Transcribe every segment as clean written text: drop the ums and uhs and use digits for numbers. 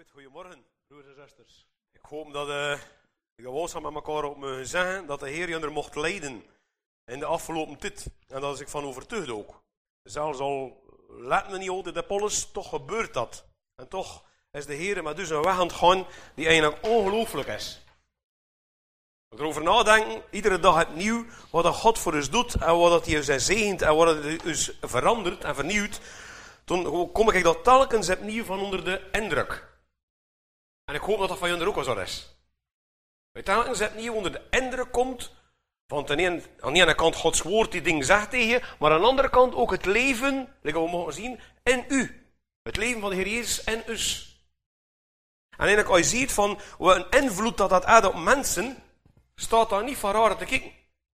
Goed, goedemorgen, broers en zusters. Ik hoop dat ik gewoon met elkaar op mogen zeggen dat de Heer je er mocht leiden in de afgelopen tijd. En daar is ik van overtuigd ook. Zelfs al laat me niet altijd de polis, toch gebeurt dat. En toch is de Heer met dus een weg aan het gaan die eigenlijk ongelooflijk is. We erover nadenken, iedere dag opnieuw, wat dat God voor ons doet en wat hij ons zegent en wat hij ons verandert en vernieuwt. Toen kom ik dat telkens opnieuw van onder de indruk. En ik hoop dat dat van jullie ook al zo is. Dat je telkens opnieuw onder de indruk komt van aan de ene kant Gods woord die dingen zegt tegen je, maar aan de andere kant ook het leven, dat we mogen zien, in u. Het leven van de Heer Jezus in us. En eigenlijk als je ziet van wat een invloed dat heeft op mensen, staat daar niet van raar te kijken.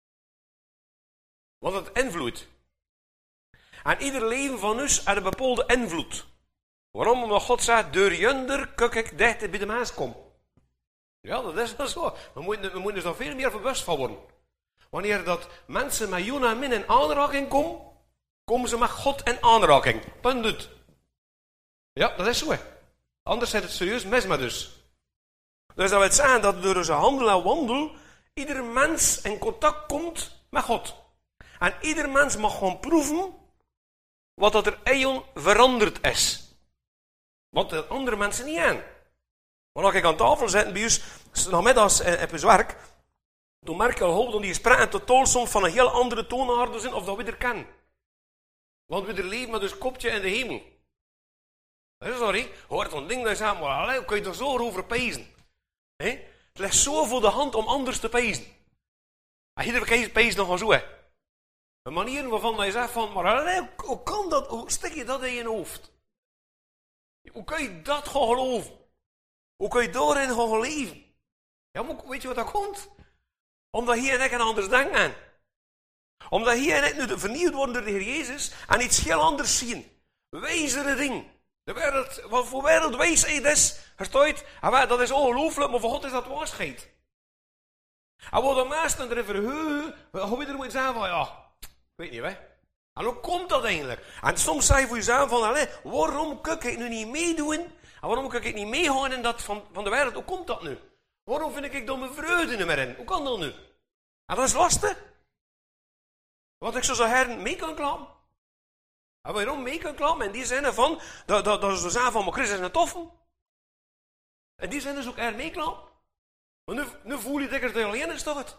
Want het invloedt. En ieder leven van ons heeft een bepaalde invloed. Waarom? Omdat God zegt, door junder kijk ik dichter bij de mens kom. Ja, dat is wel zo. We moeten er veel meer bewust van worden. Wanneer dat mensen met jou en min in aanraking komen, komen ze met God in aanraking. Punt uit. Ja, dat is zo. Anders zit het serieus mis met dus. Dus dat wil zeggen dat door onze handel en wandel ieder mens in contact komt met God. En ieder mens mag gewoon proeven wat dat er eon veranderd is. Want de andere mensen niet aan. Want als ik aan tafel zit bij ons, namiddags op ons werk, dan merk je al dat die gesprekken totaal soms van een heel andere toonaarde zijn, of dat we er kennen. Want we er leven met ons kopje in de hemel. Dat is sorry, hoort zo'n ding dat je zegt, maar hoe kun je er zo over pezen? Het ligt zo voor de hand om anders te pezen. En iedere pezen nog wel zo. Een manier waarvan je zegt van, maar hoe kan dat, hoe stik je dat in je hoofd? Hoe kun je dat gaan geloven? Hoe kun je daarin gaan leven? Ja, maar weet je wat dat komt? Omdat hier en ik een anders denken. Omdat hier en ik nu vernieuwd worden door de Heer Jezus en iets heel anders zien. Wijzere dingen. De wereld, wat voor wereldwijsheid is, verstaat? Dat is ongelooflijk, maar voor God is dat waarschijnlijk. En wat de meesten erin verheugen, hoe we er moeten zeggen van, ja, weet niet, hè. En hoe komt dat eigenlijk? En soms zeg je voor jezelf van, waarom kan ik nu niet meedoen? En waarom kan ik niet meegaan in dat van de wereld? Hoe komt dat nu? Waarom vind ik dan mijn vreugde niet meer in? Hoe kan dat nu? En dat is lastig. Want ik zo her mee kan klappen. En waarom mee kan klappen? In die zin van, dat ze zeggen van, maar Christus is een toffe. In die zin is ook er mee klappen. Want nu voel je dat je er alleen is, toch het?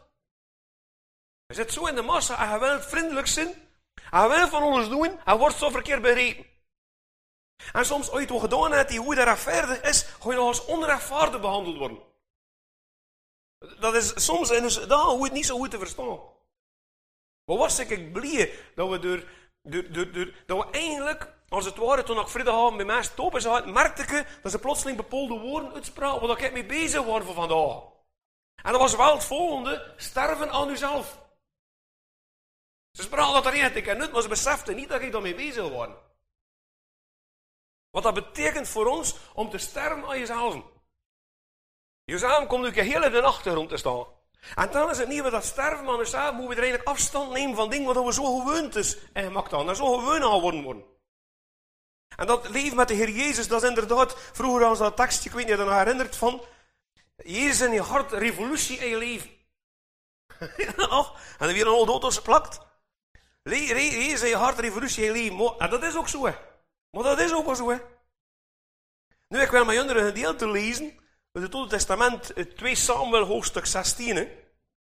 Je zit zo in de massa en je wilt vriendelijk zijn. En je wil van alles doen en wordt zo verkeerd begrepen. En soms, als je het wat gedaan hebt die hoe dat rechtvaardig is, ga je nog als onrechtvaardig behandeld worden. Dat is soms in ons dagen hoe het niet zo goed te verstaan. Maar was ik blij dat we dat we eigenlijk, als het ware, toen ik vrijdagavond bij mij stoppen zat, merkte ik dat ze plotseling bepaalde woorden uitspraken waar ik mee bezig was voor vandaag. En dat was wel het volgende, sterven aan uzelf. Ze spraken dat erin, ik ken het, maar ze beseften niet dat ik daarmee bezig was. Wat dat betekent voor ons om te sterven aan jezelf. Jezelf komt nu heel in de achtergrond te staan. En dan is het niet dat sterven aan jezelf, moeten we er eigenlijk afstand nemen van dingen wat we zo gewend is en gemaakt aan. En zo gewoon aan worden. En dat leven met de Heer Jezus, dat is inderdaad, vroeger als dat tekstje, ik weet niet of je je herinnert van, Jezus in je hart, revolutie in je leven. En dan weer een oude auto's geplakt. Jezus in je hart, revolutie in je leven. En dat is ook zo, hè. Maar dat is ook wel zo, hè. Nu, ik wil met jullie een gedeelte lezen, uit het Oude Testament, 2 Samuel, hoofdstuk 16. Hè.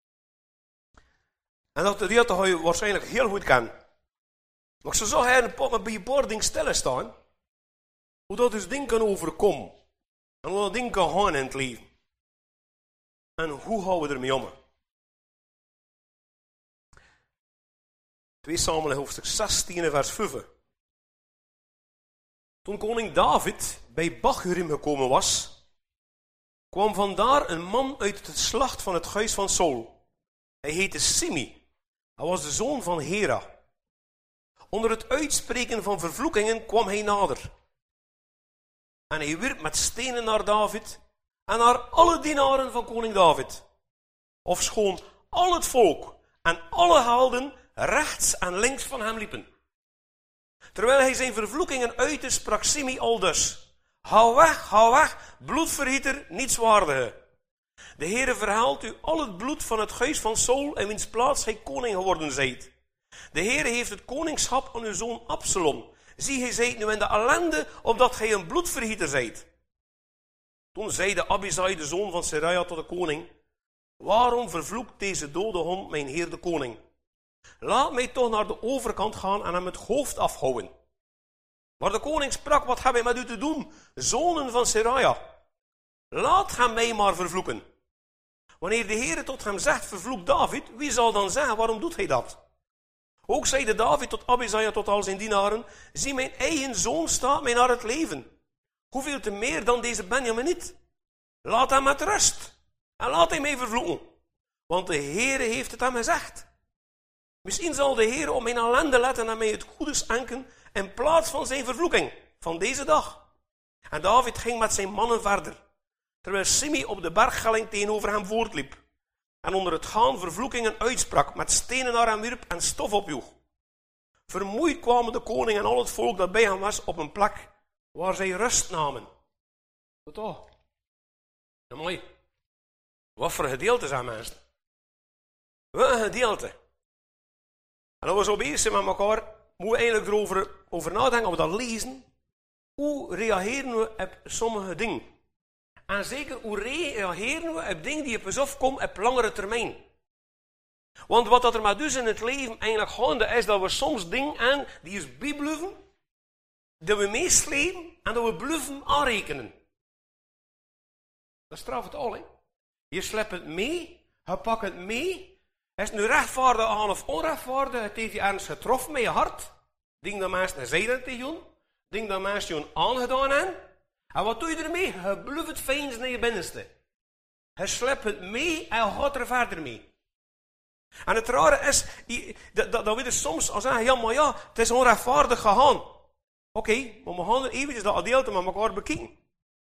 En dat gedeelte ga je waarschijnlijk heel goed kennen. Maar ik zou zo graag bij je paar dingen stilstaan, hoe dat dus ding kan overkomen. En hoe dat ding kan gaan in het leven. En hoe gaan we ermee om? 2 Samuel, hoofdstuk 16, vers 5. Toen koning David bij Bachurim gekomen was, kwam vandaar een man uit het slacht van het huis van Saul. Hij heette Simi. Hij was de zoon van Hera. Onder het uitspreken van vervloekingen kwam hij nader. En hij wierp met stenen naar David en naar alle dienaren van koning David. Ofschoon al het volk en alle helden rechts en links van hem liepen. Terwijl hij zijn vervloekingen uitte, sprak Simi aldus. Hou weg, bloedvergieter, nietswaardige. De Heere verhaalt u al het bloed van het huis van Saul en wiens plaats hij koning geworden zijt. De Heere heeft het koningschap aan uw zoon Absalom. Zie, hij zijt nu in de ellende, omdat gij een bloedvergieter zijt. Toen zeide Abisai, de zoon van Seraja, tot de koning: waarom vervloekt deze dode hond mijn heer de koning? Laat mij toch naar de overkant gaan en hem het hoofd afhouden. Maar de koning sprak: wat heb ik met u te doen, zonen van Seraja? Laat hem mij maar vervloeken. Wanneer de Heere tot hem zegt: vervloek David, wie zal dan zeggen: waarom doet hij dat? Ook zeide David tot Abisai, tot al zijn dienaren: zie, mijn eigen zoon staat mij naar het leven. Hoeveel te meer dan deze Benjamin niet? Laat hem met rust en laat hij mij vervloeken. Want de Heere heeft het hem gezegd. Misschien zal de Heere op mijn ellende letten en mij het goede schenken in plaats van zijn vervloeking van deze dag. En David ging met zijn mannen verder, terwijl Simei op de berghelling tegenover hem voortliep en onder het gaan vervloekingen uitsprak, met stenen naar hem wierp en stof opjoeg. Vermoeid kwamen de koning en al het volk dat bij hem was op een plek waar zij rust namen. Wat toch? Ja, mooi. Wat voor gedeelte zijn mensen? Wat een gedeelte. En als we zo bezig zijn met elkaar, moeten we eigenlijk erover nadenken, als we dat lezen. Hoe reageren we op sommige dingen? En zeker, hoe reageren we op dingen die op ons afkomen op langere termijn? Want wat dat er met dus in het leven eigenlijk gaande is, dat we soms dingen aan die ons bijblijven, dat we meeslepen en dat we bluffen aanrekenen. Dat straft het al, hè. Je slept het mee, je pakt het mee. Is het nu rechtvaardig aan of onrechtvaardig? Het heeft je ergens getroffen met je hart. Dingen dat mensen zeiden tegen je. Dingen dat mensen je aangedaan hebben. En wat doe je ermee? Je bluft het fijns naar je binnenste. Je slept het mee en je gaat er verder mee. En het rare is, dat we dus soms al zeggen: ja, maar ja, het is onrechtvaardig gegaan. Oké, maar we gaan er eventjes dat gedeelte met elkaar bekijken.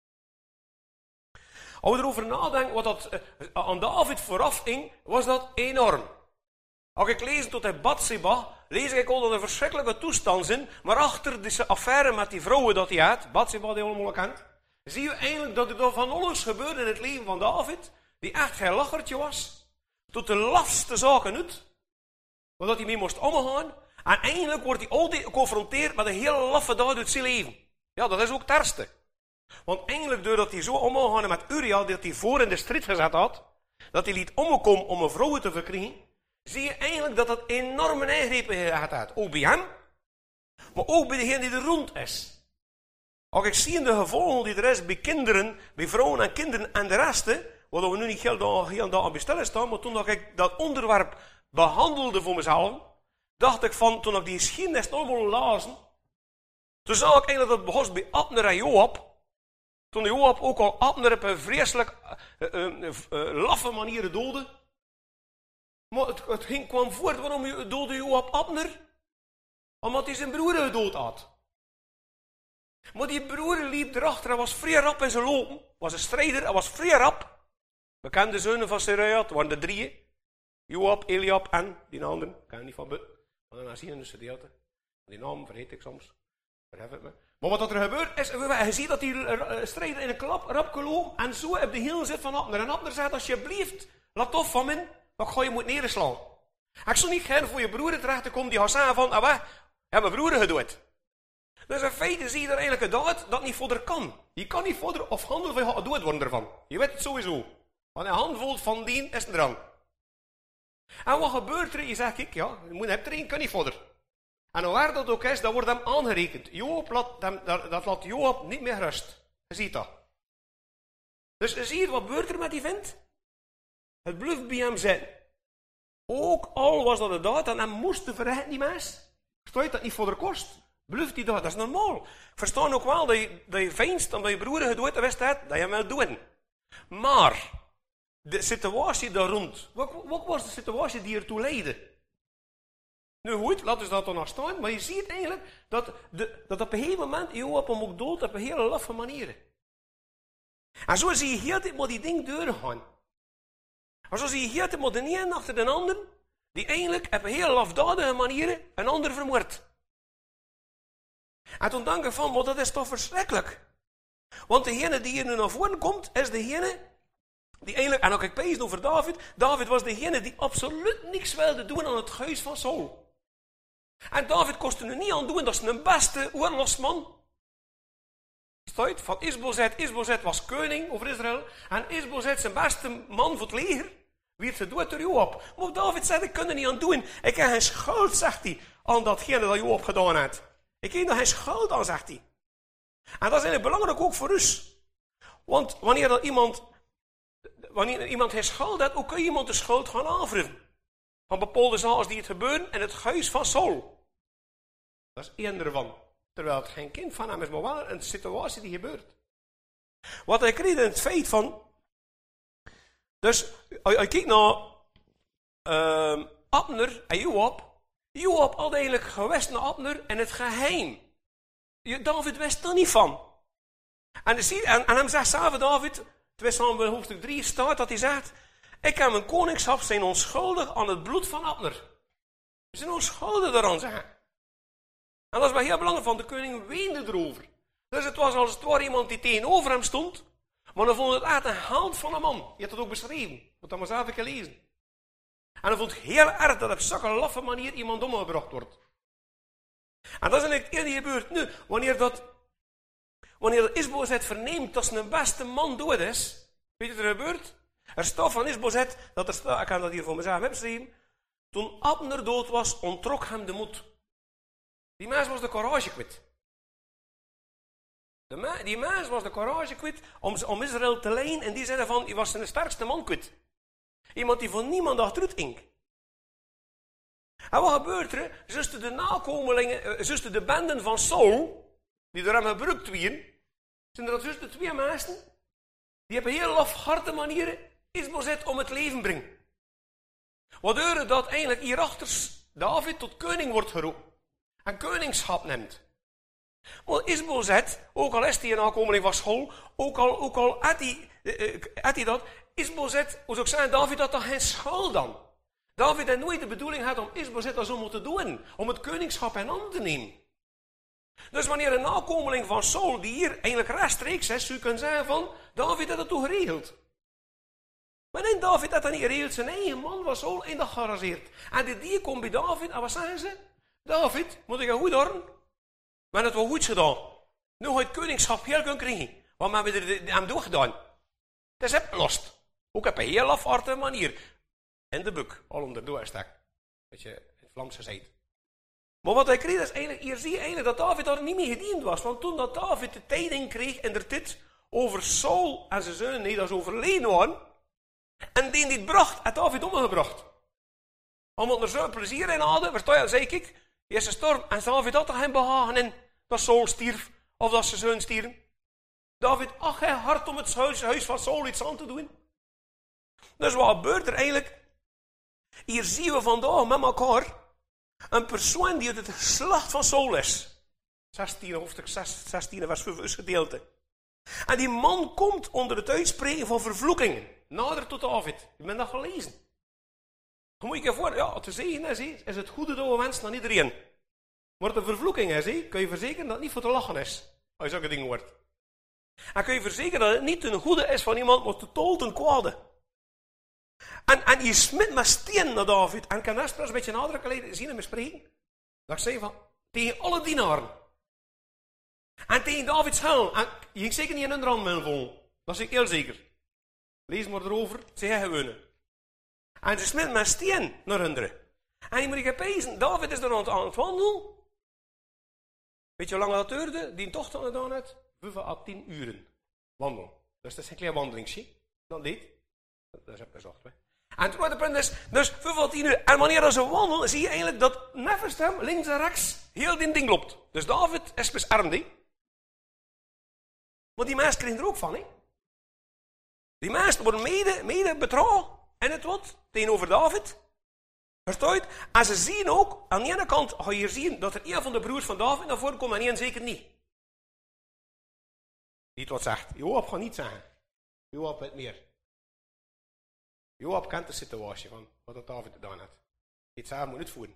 Als we erover nadenken wat dat aan David vooraf ging, was dat enorm. Als ik lees tot hij Batseba, lees ik al dat er verschrikkelijke toestand zijn, maar achter deze affaire met die vrouwen dat hij had, Batseba die allemaal kent, zie je eigenlijk dat er van alles gebeurde in het leven van David, die echt geen lachertje was, tot de lafste zaken uit, waar hij mee moest omgaan. En eigenlijk wordt hij altijd geconfronteerd met een hele laffe daad uit zijn leven. Ja, dat is ook het ergste. Want eigenlijk doordat hij zo omgegaan met Uriah, dat hij voor in de strijd gezet had, dat hij liet omkomen om een vrouw te verkrijgen, zie je eigenlijk dat dat enorme ingrepen gehad had. Ook bij hem, maar ook bij degene die er rond is. Als ik zie in de gevolgen die er is bij kinderen, bij vrouwen en kinderen en de rest, wat we nu niet heel aan bestellen staan, maar toen dat ik dat onderwerp behandelde voor mezelf, dacht ik van, toen ik die geschiedenis allemaal lazen, toen zag ik eigenlijk dat het begon bij Abner en Joab. Toen Joab ook al Abner op een vreselijk laffe manier doodde. Maar het kwam voort, waarom doodde Joab Abner? Omdat hij zijn broer gedood had. Maar die broer liep erachter, hij was vrij rap in zijn lopen. Was een strijder, hij was vrij rap. Bekende zonen van Seraja, het waren de drieën. Joab, Eliab en die anderen. Ik kan niet van buiten. Maar dan zie je in de gedeelte. Die naam vergeet ik soms. Verhef het me. Maar wat er gebeurt is, je ziet dat die strijder in een klap rap gelopen en zo op de hielen zit van Abner. En Abner zegt: alsjeblieft, laat af van mij, wat ga je moet neerslaan. Ik zou niet gaan voor je broer terecht te komen die gaat zeggen van, heb mijn broer gedood. Dus in feite zie je er eigenlijk een daad dat niet verder kan. Je kan niet verder of handel van je gaat dood worden ervan. Je weet het sowieso. Want een handvol van dien is er aan. En wat gebeurt er? Je zegt: kijk, ja, je moet er één, kan niet verder. En waar dat ook is, dat wordt hem aangerekend. Dat laat Joab niet meer rust. Je ziet dat. Dus je ziet wat gebeurt er met die vent. Het blijft bij hem zijn. Ook al was dat een daad en hij moest te verrichten, die mens. Versta je dat niet voor de kost? Blijft die daad, dat is normaal. Ik versta ook wel dat je veinst omdat je broer gedood wist dat je hem wil doen. Maar de situatie daar rond, wat was de situatie die ertoe leidde? Nu goed, laten we dat dan nog staan, maar je ziet eigenlijk dat op een gegeven moment Joab hem ook dood op een hele laffe manier. En zo zie je heel tijd maar die ding doorgaan. En zo zie je heel tijd maar de een achter de ander, die eigenlijk op een hele lafdadige manier een ander vermoordt. En toen denk ik van, maar dat is toch verschrikkelijk. Want degene die hier nu naar voren komt, is degene die eigenlijk, en ook ik pees over David. David was degene die absoluut niks wilde doen aan het huis van Saul. En David kostte er niet aan doen, dat is een beste oorlogsman. Staat van Isbozet. Isbozet was koning over Israël. En Isbozet, zijn beste man voor het leger, werd gedood door Joab. Maar David zei, ik kan er niet aan doen. Ik heb geen schuld, zegt hij, aan datgene dat Joab gedaan heeft. Ik heb er geen schuld aan, zegt hij. En dat is eigenlijk belangrijk ook voor ons. Want wanneer iemand geen schuld heeft, hoe kun je iemand de schuld gaan aanwrijven? Van bepaalde zaken die het gebeuren in het huis van Saul. Dat is één ervan. Terwijl het geen kind van hem is, maar wel een situatie die gebeurt. Wat ik reed in het feit van... Dus, als je kijkt naar Abner en Joab. Joab had eigenlijk gewest naar Abner in het geheim. David wist er niet van. En hem zegt samen David, 2 Samuel hoofdstuk 3 staat dat hij zegt... Ik heb mijn koningschap zijn onschuldig aan het bloed van Abner. We zijn onschuldig daaraan, zeggen. En dat is wel heel belangrijk, van de koning weende erover. Dus het was als het ware iemand die tegenover hem stond, maar dan vond het echt een hand van een man. Je hebt het ook beschreven, wat dan maar zelf gelezen. En dan vond het heel erg dat op zulke laffe manier iemand omgebracht wordt. En dat is eigenlijk het eerste gebeurt nu. Wanneer Isbozet verneemt dat zijn beste man dood is, weet je wat er gebeurt? Er staat van Isbozet, ik kan dat hier voor mezelf opschrijven. Toen Abner dood was, ontrok hem de moed. Die mens was de courage kwijt. Die mens was de courage kwijt om Israël te leiden. En die zeiden van, hij was zijn sterkste man kwijt. Iemand die van niemand achteruit ging. En wat gebeurt er? Zuster de nakomelingen, zuster de benden van Saul, die door hem gebruikt werden, zijn er zuster 2 mensen, die hebben heel lafhartige manieren Isbozet om het leven brengen. Waardoor dat eigenlijk hierachter David tot koning wordt geroepen. En koningschap neemt. Maar Isbozet, ook al is hij een nakomeling van Saul, ook al had hij dat, Isbozet, hoe zou ik zeggen, David had dat geen schuld dan. David had nooit de bedoeling gehad om Isbozet dat zo te doen, om het koningschap in handen te nemen. Dus wanneer een nakomeling van Saul, die hier eigenlijk rechtstreeks is, u kunt zeggen van, David had dat toch geregeld. Maar nee, David had dat niet geregeld, zijn eigen man was Saul en dat gearrangeerd. En die komt bij David, en wat zeggen ze? David, moet ik goed horen? We hebben het wel goed gedaan. Nu ga je het koningschap heel kunnen krijgen. Wat hebben we hem doorgedaan? Het is opgelost. Ook op een heel afhartige manier. In de buk, al onder de doorstek. Dat je het Vlaams gezegd. Maar wat hij kreeg is eigenlijk, hier zie je eigenlijk dat David daar niet mee gediend was. Want toen dat David de tijding kreeg in de tijd over Saul en zijn zonen die dat overleden waren. En die het bracht, had David omgebracht. Omdat er zo'n plezier in hadden, versta je, zei ik, is gestorven. En David had er geen behagen in dat Saul stierf, of dat zijn zoon stierf. David had geen hart om het huis van Saul iets aan te doen. Dus wat gebeurt er eigenlijk? Hier zien we vandaag met elkaar een persoon die uit het geslacht van Saul is. 16 hoofdstuk 16 vers 5 is gedeelte. En die man komt onder het uitspreken van vervloekingen. Nader tot David. Je bent dat gelezen. Dan moet je je voor, ja, te zeggen is het goede dat we wensen aan iedereen. Maar de vervloeking is, kun je verzekeren dat het niet voor te lachen is. Als je zulke dingen hoort. En kun je verzekeren dat het niet ten goede is van iemand, maar totaal ten kwade. En je smit met steen naar David. En kan dat een beetje nadrukkelijk zien en bespreken. Dat ik zei van, tegen alle dienaren. En tegen Davids hel. En je ging zeker niet in een randmel vol. Dat is ik heel zeker. Lees maar erover, zij gewonnen. En ze smit met steen naar hunderen. En je moet je pezen, David is er aan het wandelen. Weet je hoe lang dat duurde? Die tocht aan het gedaan heeft? 5 à 10 uren. Wandelen. Dus dat is een klein wandelingsje. Dat deed. Dat is opgezocht. En het tweede punt is, dus 5 à 10 uur. En wanneer ze wandelen, zie je eigenlijk dat nevens hem, links en rechts, heel die ding loopt. Dus David is beschermd, hè. Maar die mensen krijgen er ook van, hè. Die mensen worden mede betrouwd in het wat, tegenover David. Versta je? En ze zien ook, aan de ene kant ga je hier zien dat er een van de broers van David naar voren komt en één zeker niet. Niet wat zegt. Joab gaat niet zeggen. Joab weet meer. Joab kent de situatie van wat David gedaan had. Die samen moet uitvoeren.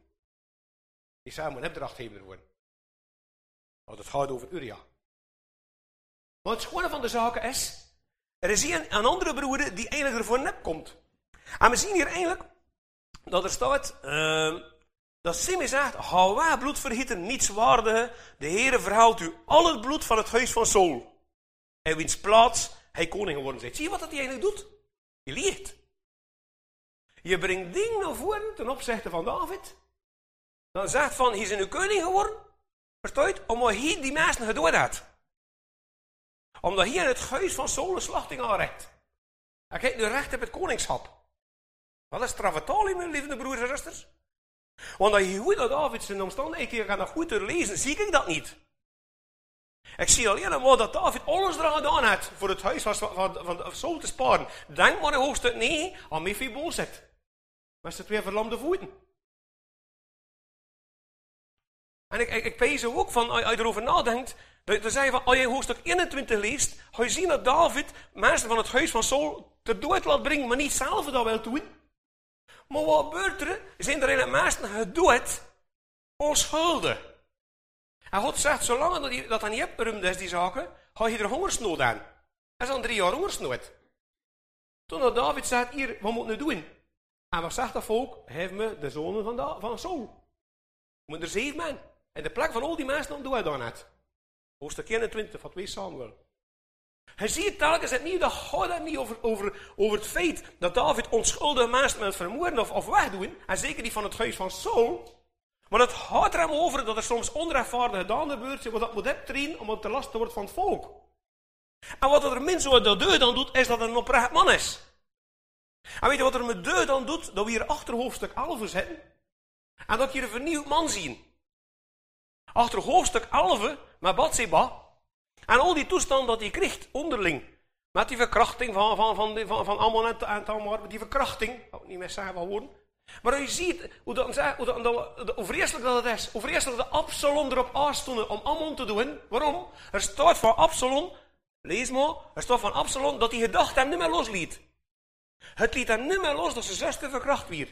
Die samen moet opdracht geven ervoor. Want het gaat over Uria. Maar het schone van de zaken is, er is hier een andere broeder die eigenlijk ervoor nep komt. En we zien hier eigenlijk, dat er staat, dat Simeon zegt, hou waar bloedvergieten niets waardige, de Heere verhaalt u al het bloed van het huis van Saul. En wiens plaats hij koning geworden is. Zie je wat hij eigenlijk doet? Je liegt. Je brengt dingen naar voren ten opzichte van David. Dan zegt van, hij is nu koning geworden. Verstaat? Omdat hij die mensen gedood had. Omdat hij in het huis van Saul een slachting aanrecht. Hij krijgt nu recht op het koningschap. Dat is strafetaal, mijn lieve broers en zusters. Want als je goed naar David zijn omstandigheden gaat nog goed lezen, zie ik dat niet. Ik zie alleen maar dat David alles eraan gedaan heeft voor het huis van Saul te sparen. Denk maar in hoofdstuk 9 aan Mephibosheth. Met zijn 2 verlamde voeten. En ik pees ook van, als je erover nadenkt, dan zeg je van, als je hoofdstuk 21 leest, ga je zien dat David mensen van het huis van Saul ter dood laat brengen, maar niet zelf dat wil doen. Maar wat gebeurt er? Zijn er in het meesten gedood onschuldig. En God zegt, zolang dat niet opgeruimd is, die zaken, ga je er hongersnood aan. Dat is dan 3 jaar hongersnood. Toen dat David zegt, hier, wat moet ik nu doen? En wat zegt dat volk? Geef me de zonen van Saul. Moet er 7 man. En de plek van al die mensen dan doe hij dan net. Hoofdstuk 21 van 2 Samuel. Je ziet telkens het niet, dat gaat het niet over het feit dat David onschuldige mensen wil vermoorden of wegdoen. En zeker niet van het huis van Saul. Maar het gaat er hem over dat er soms onrechtvaardig gedaan gebeurt, wat dat moet optreden, omdat het te last wordt van het volk. En wat er mensen zo dat deur dan doet, is dat er een oprecht man is. En weet je wat er met deur dan doet? Dat we hier achter hoofdstuk 11 zitten. En dat je hier een vernieuwd man zien. Achter hoofdstuk 11, met Bathseba. En al die toestand dat hij kreeg, onderling. Met die verkrachting van Ammon en Tamar, die verkrachting, ik kan niet meer zeggen van woorden. Maar je ziet hoe vreselijk dat het is. Hoe vreselijk dat Absalom erop aanstond om Ammon te doen. Waarom? Er staat van Absalom, lees maar, er staat van Absalom dat hij gedacht hem niet meer losliet. Het liet hem niet meer los dat zijn zuster verkracht werd.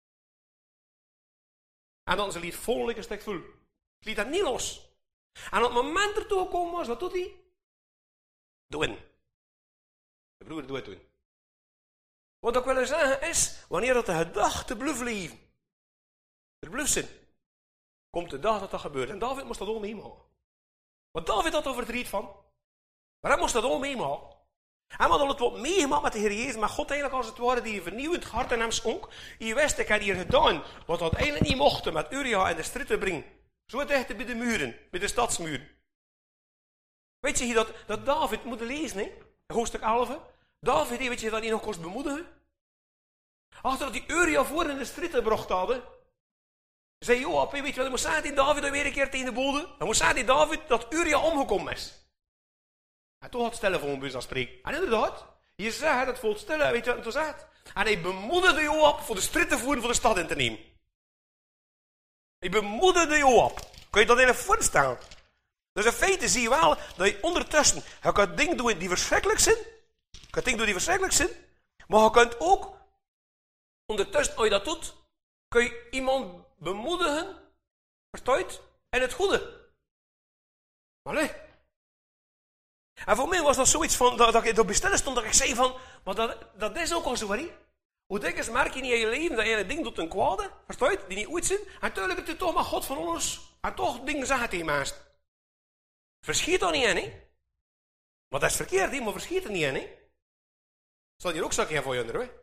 En dan ze liet vol een stuk vol. Het liet hem niet los. En op het moment ertoe gekomen was, wat doet hij? Doen. De broer doet het doen. Wat ik wil zeggen is, wanneer dat de gedachten bluf leven, er bluf zijn, komt de dag dat dat gebeurt. En David moest dat ook meemaken. Want David had er verdriet van. Maar hij moest dat ook meemaken. Hij had al het wat meegemaakt met de Heer Jezus, maar God eigenlijk als het ware die een vernieuwend hart in hem schonk. Je wist, ik had hier gedaan wat dat eigenlijk niet mocht met Uria en de strijd te brengen. Zo dicht bij de muren, bij de stadsmuren. Weet je dat David moet lezen, hè? Hoofdstuk 11. David, weet je dat hij nog kost bemoedigen? Achter dat die Uria voor in de strijd gebracht hadden, zei Joab, weet je wat, hij moest zeggen tegen David weer een keer tegen de bode. Hij moest zeggen tegen David dat Uria omgekomen is. En toch had stille voor een bus aan spreken. En inderdaad, je zegt het vol stille, weet je wat hij toen zegt? En hij bemoedigde Joab voor de strijd te voeren voor de stad in te nemen. Hij bemoedigde Joab. Kun je dat even voorstellen? Dus in feite zie je wel dat je ondertussen, je kunt dingen doen die verschrikkelijk zijn. Je kunt dingen doen die verschrikkelijk zijn. Maar je kunt ook, ondertussen, als je dat doet, kun je iemand bemoedigen, verstaat, in het goede. Allee. En voor mij was dat zoiets van, dat ik op je stille stond, dat ik zei van, maar dat is ook al zo, hè? Hoe dikwijls merk je niet in je leven dat je een ding doet ten kwade, verstaat, die niet goed zijn, en natuurlijk het is toch maar God van ons, en toch dingen zeggen tegen mensen. Verschiet er niet in, hè? Maar dat is verkeerd, hè? Maar verschiet er niet in, hè? Zal hier ook zo keer voor je onder, hè?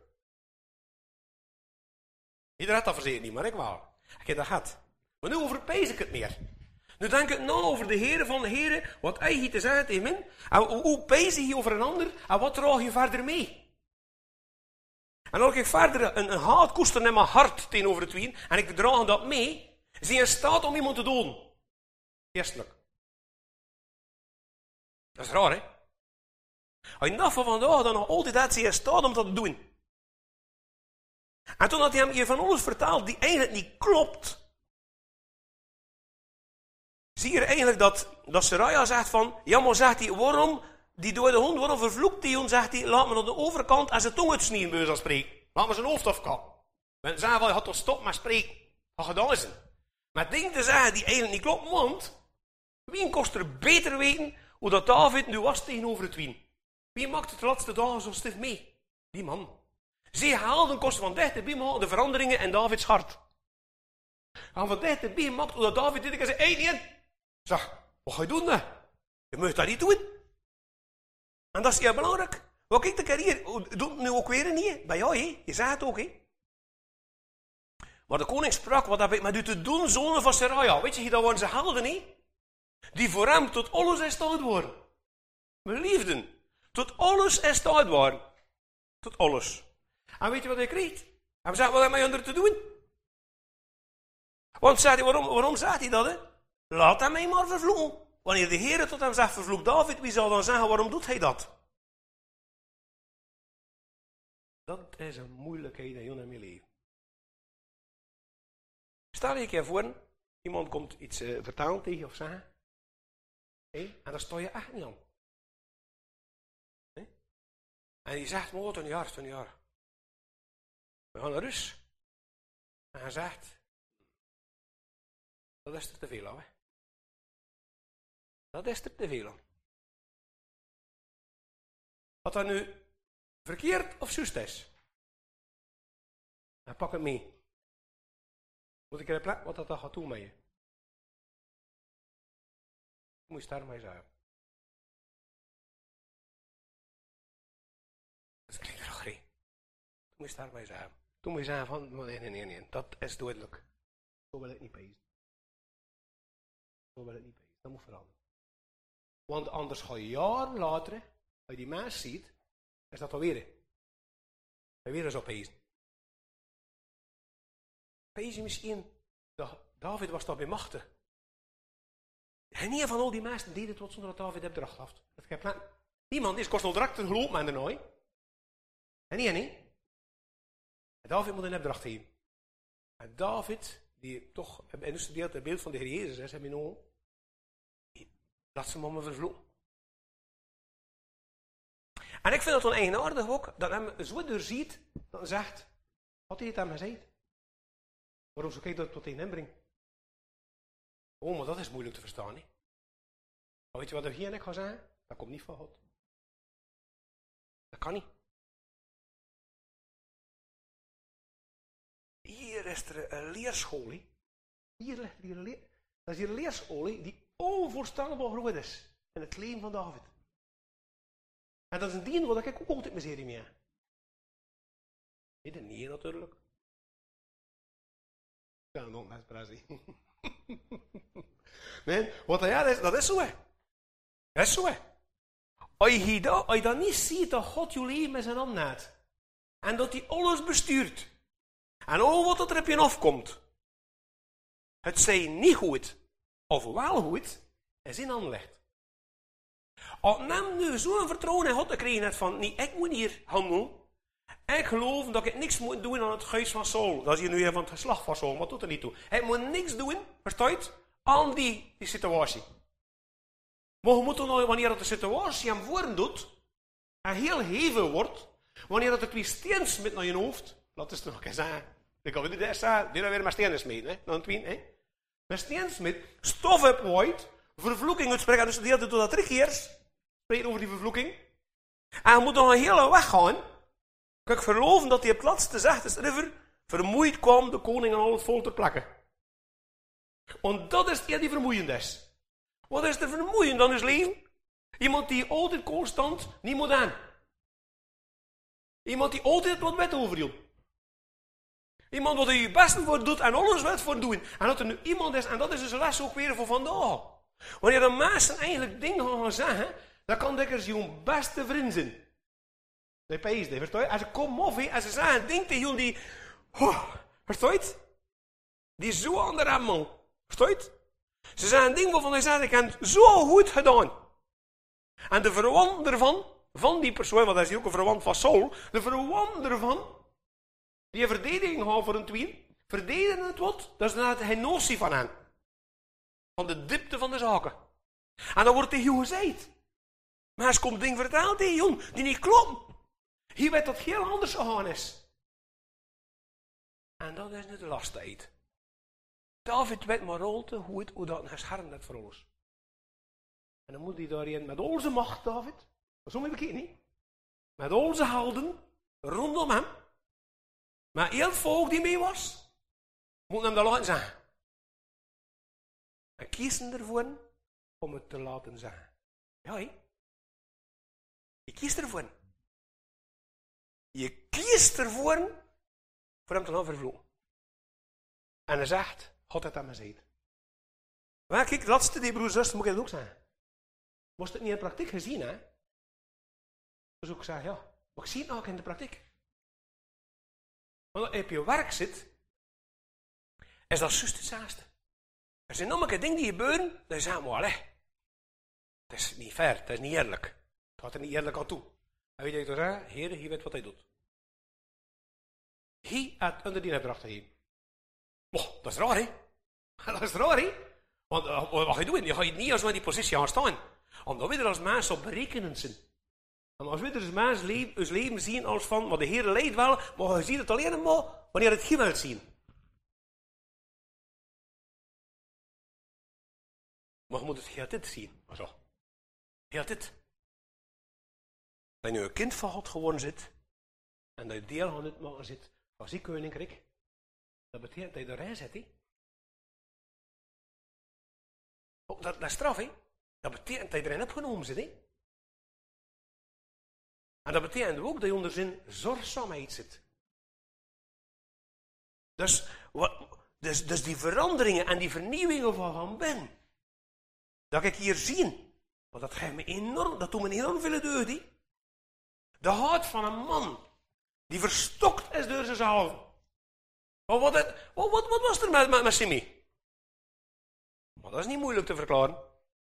Iedereen had dat verzekerd niet, maar ik wel. Ik heb dat gehad. Maar nu overpees ik het meer. Nu denk ik nou over de Heere van de Heere, wat hij hier te zeggen tegen mij, en hoe pees je over een ander, en wat draag je verder mee? En als ik verder een haat koester in mijn hart tegenover het wien, en ik draag dat mee, zie je in staat om iemand te doden. Eerstelijk. Dat is raar, hè? Als je dag van vandaag dan nog altijd dat zie je in staat om dat te doen. En toen had hij hem hier van alles vertaald die eigenlijk niet klopt, zie je eigenlijk dat Seraya zegt van, ja maar zegt hij, waarom die dode hond, waarom vervloekt die hond, zegt hij, laat me aan de overkant en zijn tong uitsnien, bij wijze van spreken. Laat me zijn hoofd afkappen. Men zei van, je had toch stop met spreken. Wat gedaan is het. Maar dingen te zeggen die eigenlijk niet klopt, want wie kost er beter weten hoe dat David nu was tegenover het wien. Wie maakt het de laatste dagen zo stif mee? Die man. Zij haalden kosten van dichterbij de veranderingen in Davids hart. En van dichterbij maakt hoe dat David dit en zei, hey nee, zeg, wat ga je doen dan? Je moet dat niet doen. En dat is heel belangrijk. Wat kijk de hier, doet het nu ook weer niet? Bij jou, hè? Je zegt het ook, hè? Maar de koning sprak, wat heb ik met u te doen, zonen van Seraja? Weet je, dat waren ze helden, hè? Die voor hem tot alles in staat waren. Mijn liefden, tot alles in staat waren. Tot alles. En weet je wat hij kreeg? Hij zei, wat heb je onder te doen? Want zei hij, waarom zei hij dat? Hè? Laat hem mij maar vervloeken. Wanneer de Heer tot hem zegt, vervloek David, wie zal dan zeggen, waarom doet hij dat? Dat is een moeilijkheid in je leven. Stel je een keer voor, iemand komt iets vertellen tegen je of zeggen. En daar sta je echt niet aan. En die zegt, maar 20 jaar. We gaan naar rust. En hij zegt, dat is er te veel aan. Hè? Dat is er te veel aan. Wat dat nu verkeerd of juist is. En pak het mee. Moet ik er een plek wat dat gaat doen met je? Moet je daar maar zeggen. Dat klinkt er ook niet. Moet je daar maar zeggen. Toen moet je zeggen van, nee, dat is duidelijk. Zo wil ik niet pezen. Zo wil ik niet pezen. Dat moet veranderen. Want anders ga je jaren later, als je die mens ziet, is dat alweer. En weer eens op pezen. Pezen misschien, David was dat bij machten. En niet van al die mensen deden het wat zonder dat David heb erachter had. Niemand is kost nog direct een geloof met de nooi. En niet. En David moet een opdracht geven. En David, die toch in gedeelte het beeld van de Heer Jezus is, heb je nog, laat ze maar vervloeken. En ik vind het dan eigenaardig ook, dat hij zo doorziet, dat hij zegt, wat hij het aan mij gezegd? Waarom zou ik dat tot hem brengen? Oh, maar dat is moeilijk te verstaan, hè? Maar weet je wat ik hier en ik ga zeggen? Dat komt niet van God. Dat kan niet. Hier is er een leerschool, hè? Hier ligt er een leerschool. Dat is hier een leerschool, hè, die onvoorstelbaar groot is in het leven van David. En dat is een dien wat ik ook altijd met serie mee. Niet natuurlijk. Ja, nog met Brazil. Nee, wat dat is, dat is zo, hè. Dat is zo, hè. Als je dat niet ziet, dat God je leven met zijn hand neemt. En dat hij alles bestuurt. En wat dat er op je afkomt. Het zij niet goed, of wel goed, in zijn hand ligt. Als men nu zo'n vertrouwen in God te krijgen heeft van, nee, ik moet hier handelen. Ik geloof dat ik niks moet doen aan het huis van Saul. Dat is hier nu even van het geslacht van Saul, maar dat doet er niet toe. Ik moet niks doen, verstaat, aan die situatie. Maar je moet dan, wanneer dat de situatie hem voor doet, en heel hevig wordt, wanneer dat er twee steens met naar je hoofd, laat eens nog een keer zeggen. Ik kan weer zeggen, die weer met stenen smeden, hè, dan twee, hè. Met stenen smeden, stof opwaaien, vervloeking uitspreken, dus die doet dat 3 keer, spreken over die vervloeking. En je moet dan een hele weg gaan. Kan ik geloven dat hij op het laatste zegt, is river, vermoeid kwam de koning en al het volk ter plekke. Want dat is het die vermoeiend is. Wat is er vermoeiend dan is leven? Iemand die altijd constant niet moet aan. Iemand die altijd wat wet over je. Iemand wat er je beste voor doet en alles wat voor doen. En dat er nu iemand is, en dat is dus een les ook weer voor vandaag. Wanneer de mensen eigenlijk dingen gaan zeggen, dan kan dikwijls je beste vriend zijn. Dat is het, versta je? Als ze komen af, en ze zeggen dingen tegen jullie die, versta je? Die zo aan de rem, man. Versta je? Ze zeggen dingen waarvan hij zegt, ik heb het zo goed gedaan. En de verwant ervan, van die persoon, want hij is hier ook een verwant van Saul, de verwant ervan, die een verdediging had voor een twin, verdedigen het wat, dat is dan geen notie van hen. Van de diepte van de zaken. En dan wordt tegen jou gezegd. Maar als komt dingen verteld tegen jou, die niet kloppen. Hier weet dat heel anders gegaan is. En dat is nu de lasttijd. David weet maar al te goed hoe dat een scherm net voor ons. En dan moet hij daarin met al zijn macht, David. Dat is om even niet. Met al zijn helden rondom hem. Maar heel het volk die mee was, moet hem dat laten zeggen. En kiezen ervoor om het te laten zeggen. Ja, hé. Je kiest ervoor. Je kiest ervoor voor hem te gaan vervloeken. En hij zegt, God heeft aan me gezegd. Maar kijk, dat laatste die broers en zussen, moet ik het ook zeggen. Moest het niet in de praktijk gezien, hè? Dus ik zeg, ja, maar ik zie het ook in de praktijk. Want als je op je werk zit, is dat juist hetzelfde. Er zijn nog een dingen die gebeuren, dan je zegt, maar allee, het is niet fair, het is niet eerlijk. Het gaat er niet eerlijk aan toe. En weet je wat ik dan zeg? Heer, je weet wat hij doet. Hij had onder die opdracht gegeven. Oh, dat is raar, hè? Dat is raar, hè? Want wat ga je doen? Je gaat niet als we in die positie gaan staan. Omdat we er als mensen op berekenen zijn. En als we er als mensen ons leven zien als van, maar de Heer leidt wel, maar je ziet het alleen maar wanneer het geen wilt zien. Maar je moet het heel dit zien. Maar zo. Heel dit. Dat je nu een kind van God geworden zit, en dat je deel van het maken zit, van zijn koninkrijk, dat betekent dat je erin zit, hè? Oh, dat is straf, hè? Dat betekent dat je erin opgenomen zit, hè? En dat betekent ook dat je onder zijn zorgzaamheid zit. Dus die veranderingen en die vernieuwingen van binnen, dat ik hier zie, want dat geeft me enorm, dat doet me enorm veel deugd, hè? De hart van een man die verstokt is door zichzelf. Wat was er met Simi? Maar dat is niet moeilijk te verklaren.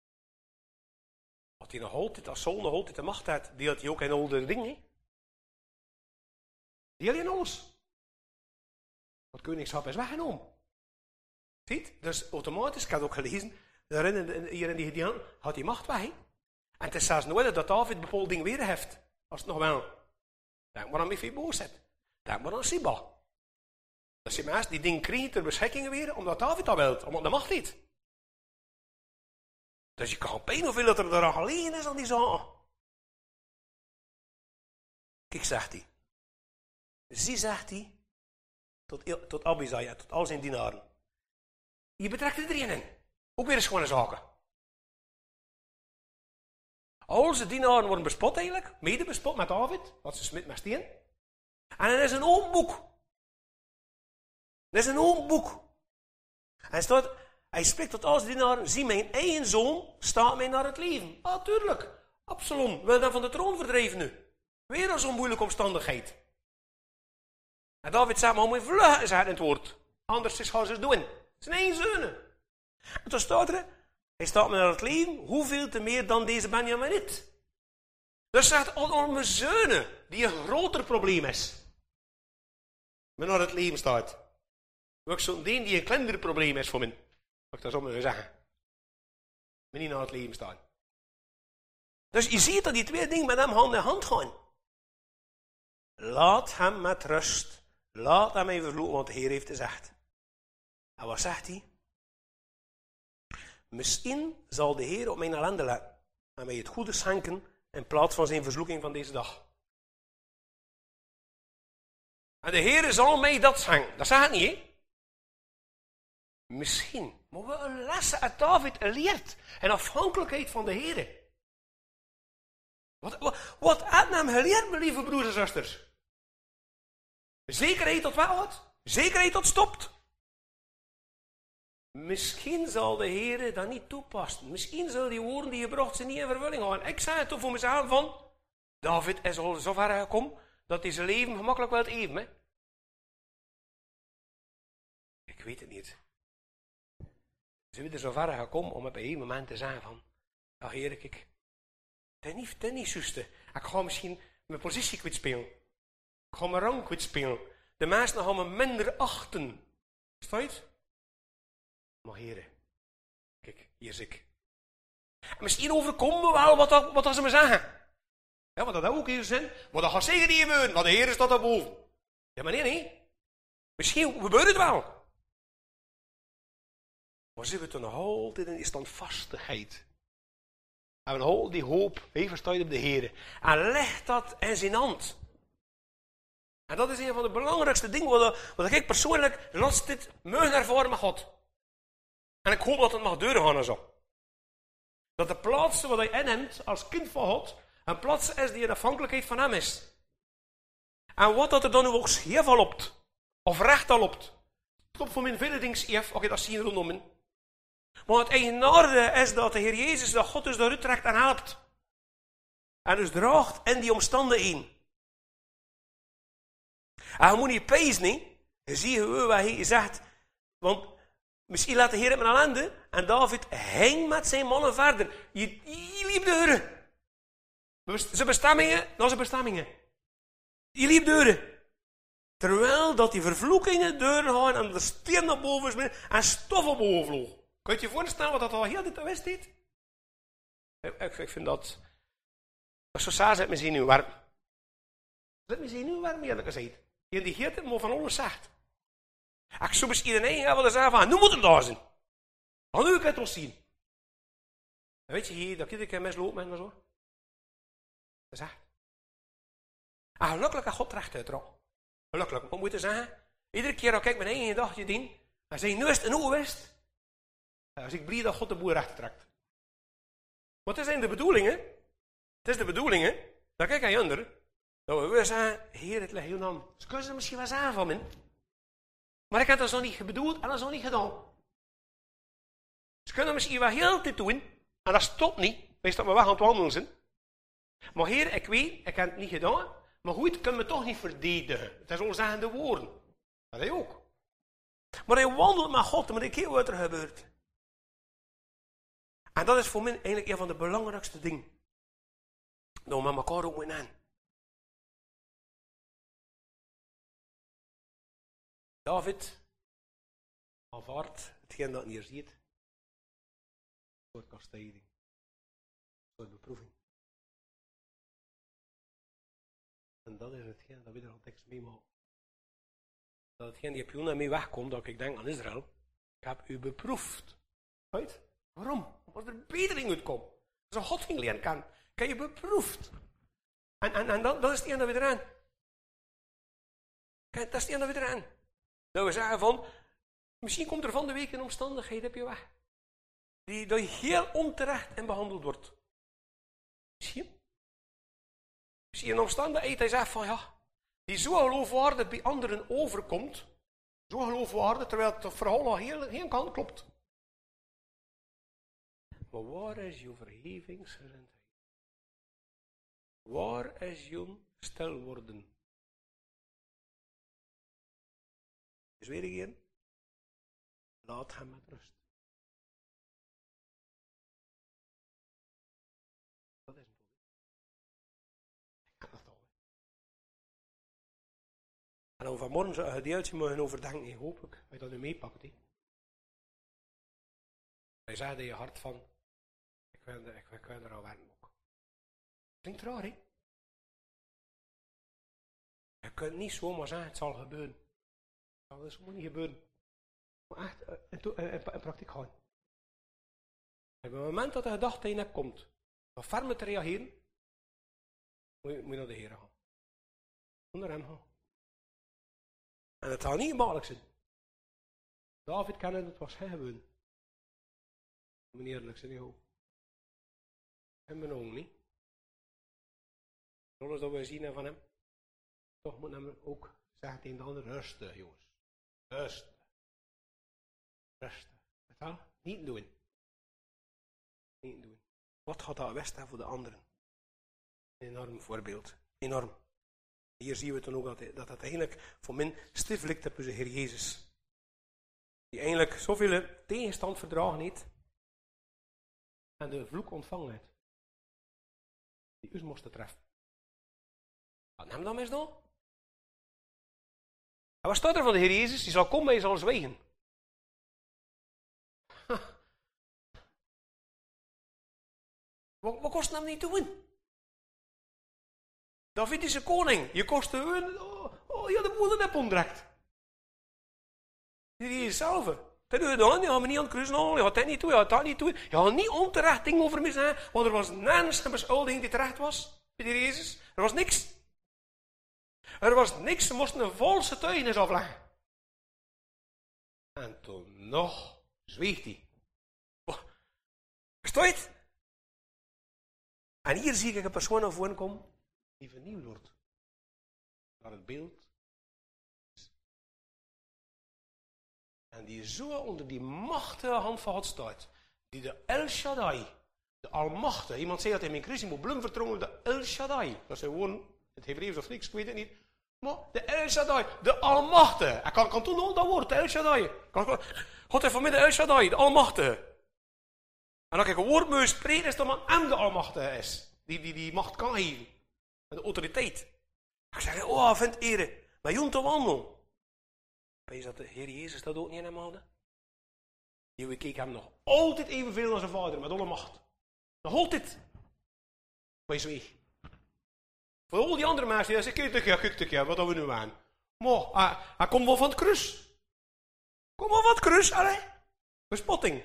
Wat hij nog altijd, als zoon nog altijd de macht had, deelt hij ook in al de dingen. Deel je in alles. Het koningschap is weggenomen. Ziet? Dus automatisch, ik had ook gelezen, hier in die gedeelte, had hij macht weg. He? En het is zelfs nooit dat David bepaalde dingen weer heeft. Als het nog wel. Denk maar aan Mephibosheth. Denk maar aan Siba. Dat zijn mensen die dingen krijgen ter beschikking weer, omdat David dat wil, omdat de macht niet. Dus je kan pijn hoeveel dat er aan gelegen is aan die zaken. Kijk, zegt hij. Zie, zegt hij, tot Abisai, tot al zijn dienaren. Je betrekt iedereen in. Ook weer eens gewone zaken. Al zijn dienaren worden bespot eigenlijk, mede bespot met David, wat ze smit met steen. En het is een open boek. Het is een open boek. Hij spreekt tot al zijn dienaren, zie mijn eigen zoon staat mij naar het leven. Ah, tuurlijk. Absalom wil dan van de troon verdrijven nu. Weer al zo'n moeilijke omstandigheid. En David zei, maar moet je vlug eens uit het woord. Anders gaan ze het doen. Zijn eigen zonen. En toen staat er, hij staat me naar het leven, hoeveel te meer dan deze Benjaminit. Dus zegt al mijn zonen, die een groter probleem is. Maar naar het leven staat. Ook zo'n ding die een kleiner probleem is voor mij. Mag ik dat zo maar zeggen. Maar niet naar het leven staan. Dus je ziet dat die twee dingen met hem hand in hand gaan. Laat hem met rust. Laat hem even vloeken, want de Heer heeft gezegd. En wat zegt hij? Misschien zal de Heer op mijn ellende letten en mij het goede schenken in plaats van zijn vervloeking van deze dag. En de Heer zal mij dat schenken. Dat zegt niet, hè? Misschien. Maar we een les uit David leert. In afhankelijkheid van de Heer. Wat had hem geleerd, mijn lieve broers en zusters? Zekerheid tot wel wat? Zekerheid tot stopt? Misschien zal de Heer dat niet toepassen. Misschien zullen die woorden die je bracht ze niet in vervulling gaan. Ik zei het toch voor mezelf van, David is al zo ver gekomen dat hij zijn leven gemakkelijk wil even. Hè? Ik weet het niet. Zijn we er zo ver gekomen om op een gegeven moment te zeggen van, ja Heer, kijk, het is niet juist. Ik ga misschien mijn positie kwijt spelen. Ik ga mijn rang kwijt spelen. De mensen gaan me minder achten. Sta je het? Maar heren, kijk, hier zit ik. En misschien overkomen we wel wat ze me zeggen. Ja, want dat ook hier zijn. Maar dat gaat zeker niet gebeuren, want de Heer staat daarboven. Ja, maar nee. Misschien gebeurt het wel. Maar zitten we toch nog altijd in die standvastigheid. En we houden die hoop, verstaat op de Heer. En legt dat in zijn hand. En dat is een van de belangrijkste dingen wat ik persoonlijk de laatste tijd mag ervaren met God. En ik hoop dat het mag doorgaan en zo. Dat de plaats wat hij inneemt als kind van God, een plaats is die in afhankelijkheid van hem is. En wat dat er dan ook scheef al loopt, of recht al loopt. Het klopt voor mijn vele dingen scheef, als je dat zien rondom me. Maar het eigenaardige is dat de Heer Jezus, dat God dus daaruit trekt en helpt. En dus draagt in die omstandigheden. En je moet niet pezen, nee. Je ziet wat hij zegt. Want misschien laat de Heer het met ellende. En David hing met zijn mannen verder. Je liep deuren. Zijn bestemmingen naar zijn bestemmingen. Je liep deuren. Terwijl dat die vervloekingen deuren gaan en de steen naar boven smeren en stof op boven vloog. Kun je je voorstellen wat dat al heel dit wist deed? Ik vind dat zo saai zit mijn zenuw warm. Zit mijn zenuw warm, eerlijk gezegd. Je die geert het maar van alles zegt. Ik zou misschien iedereen willen zeggen van, nu moet het daar zijn. Dan nu kan je het wel zien. En weet je hier, dat ik mislopen en zo. Dat is echt. En gelukkig had God recht uiteraard. Gelukkig, wat moet je zeggen? Iedere keer als ik mijn eigen gedachte dien, en zeg nu is het en hoe wist. Als ik blij dat God de boer recht trekt. Maar het is in de bedoeling, hè? Het is de bedoeling, hè? Dat ik aan je onder. Dat we willen zeggen, Heer, het ligt heel dan. Ze kunnen er misschien wel zeggen van me. Maar ik heb dat zo niet bedoeld en dat zo niet gedaan. Ze kunnen misschien wel heel tijd doen. En dat stopt niet. Wees dat we weg aan het wandelen zijn. Maar Heer, ik weet, ik heb het niet gedaan. Maar goed, ik kan me toch niet verdedigen. Het is onzeggende woorden. Dat hij ook. Maar hij wandelt met God, maar ik weet wat er gebeurt. En dat is voor mij eigenlijk een van de belangrijkste dingen. Dat we met elkaar ook moeten aan. David aanvaardt hetgeen dat hij hier ziet. Een soort kastijding. Een soort beproeving. En dat is hetgeen dat we er al tekst mee maken. Dat hetgeen die op jou mee wegkomt, dat ik denk aan Israël. Ik heb u beproefd. Weet? Waarom? Omdat er betering uitkomt. Als een God ging leren kan. Ik heb je beproefd. En dat is het een dat we eraan. Dat is het een dat we eraan. Dat we zeggen van, misschien komt er van de week een omstandigheid op je weg. Dat je heel onterecht en behandeld wordt. Misschien. Misschien een omstandigheid die zegt van ja, die zo geloofwaardig bij anderen overkomt. Zo geloofwaardig, terwijl het verhaal al geen kant klopt. Maar waar is je vergevingsgezindheid? Waar is je stil worden? Dus weer een keer. Laat hem met rust. Dat is een probleem. Ik kan dat al. En over morgen zou je deeltje mogen overdenken, hoop ik. Dat je dat nu meepakt. Hij zei in je hart van, ik wil er al werken ook. Klinkt raar, hè? Je kunt niet zomaar zeggen, het zal gebeuren. Dat is gewoon niet gebeuren. Maar echt in praktijk gaan. En op het moment dat de gedachte in je komt, om ferm te reageren, moet je naar de Heer gaan. Onder hem gaan. En het zal niet makkelijk zijn. David kende het was geen gebeuren. Meneer, eerlijk zijn, joh. En mijn ogen niet. Alles dat we zien van hem, toch moet hem ook zeggen tegen de ander, rustig jongens. Rustig. Rustig. Dat niet doen. Niet doen. Wat gaat dat best voor de anderen? Een enorm voorbeeld. Enorm. Hier zien we dan ook dat het eigenlijk voor mij stif ligt op onze Heer Jezus. Die eigenlijk zoveel tegenstand verdragen heeft. En de vloek ontvangen heeft. Die u moest treffen. Wat neem dan eens dan? En wat staat er van de Heer Jezus? Die zal komen en zal zwijgen. Wat kost hem niet te doen? David is een koning. Je kost te doen. Oh, je had de boel erop omdrakt. De Heer Jezus zelf. Dat doe je dan. Je gaat me niet aan het kruisen halen. Je gaat dat niet doen. Je gaat dat niet doen. Je gaat niet onterecht dingen over mij zeggen. Want er was nergens een beschuldiging die terecht was. Bij de Jezus. Er was niks. Er was niks. Ze moesten een valse getuigenis afleggen. En toen nog zweeg hij. Versta je het? En hier zie ik een persoon naar voren komen die vernieuwd wordt. Naar het beeld. En die zo onder die machtige hand van God staat. Die de El Shaddai, de Almachtige. Iemand zei dat in mijn Christus moet bloem vertrouwen de El Shaddai. Dat zijn gewoon het Hebreeuws of niks, ik weet het niet. Maar de El Shaddai, de Almachtige. Ik kan toen nog dat woord, de El Shaddai. God heeft van mij de El Shaddai, de Almachtige. En als ik een woord moet spreken, is dat maar hem de Almachtige is. Die macht kan geven. En de autoriteit. Ik zeg, oh, vind ere. Maar joen te wandelen. Weet je dat de Heer Jezus dat ook niet in hem hadden? Je keek hem nog altijd evenveel als zijn vader, met alle macht. Nog altijd. Maar je zweeg. Voor al die andere mensen, die zeggen, kijk, wat hebben we nu aan? Maar, hij komt wel van het kruis. Kom wel van het kruis, allee. Bespotting.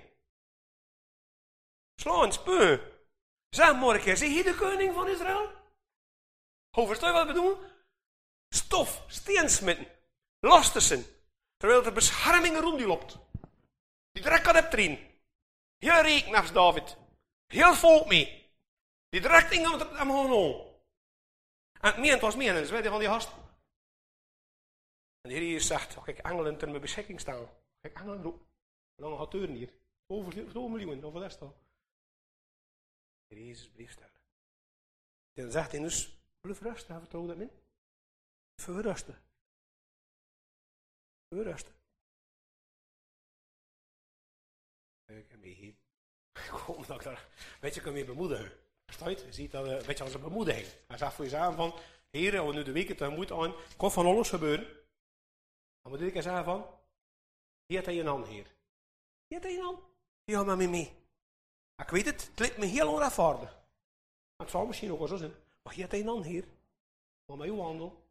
Slaan, speu. Zeg maar een keer, zie je de koning van Israël? Hoe versta je wat we doen? Stof, steensmitten, lastersen. Terwijl er bescherming rond die loopt. Die direct kan hebt erin. Heel rekenafs David. Heel volk mee. Die direct in hem gewoon al. En het meent was menens, weet je, van die gasten. En de Heer Jezus zegt, kijk, engelen ter mijn beschikking staan. Kijk, engelen roepen. Hoe lang gaat het deuren hier? Over 2 miljoen, over dat al. De Heer Jezus bleef stellen. Dan zegt hij dus, blijf rustig, vertrouw dat min. Verrusten. Verrusten. Ik heb meegegeven. Kom dat ik daar een beetje kan mee bemoedigen. Versta je? Je ziet dat een beetje als een bemoediging. Hij zegt voor jezelf van, Heer, als we nu de weken tegemoet aan, kan van alles gebeuren. Dan moet ik zeggen van, hier heeft hij je hand, Heer. Hier heeft hij je hand. Die gaat met me mee. Ik weet het, het lijkt me heel onrechtvaardig. Het zal misschien ook wel zo zijn. Maar hier heeft hij je hand, Heer. Maar met uw handel.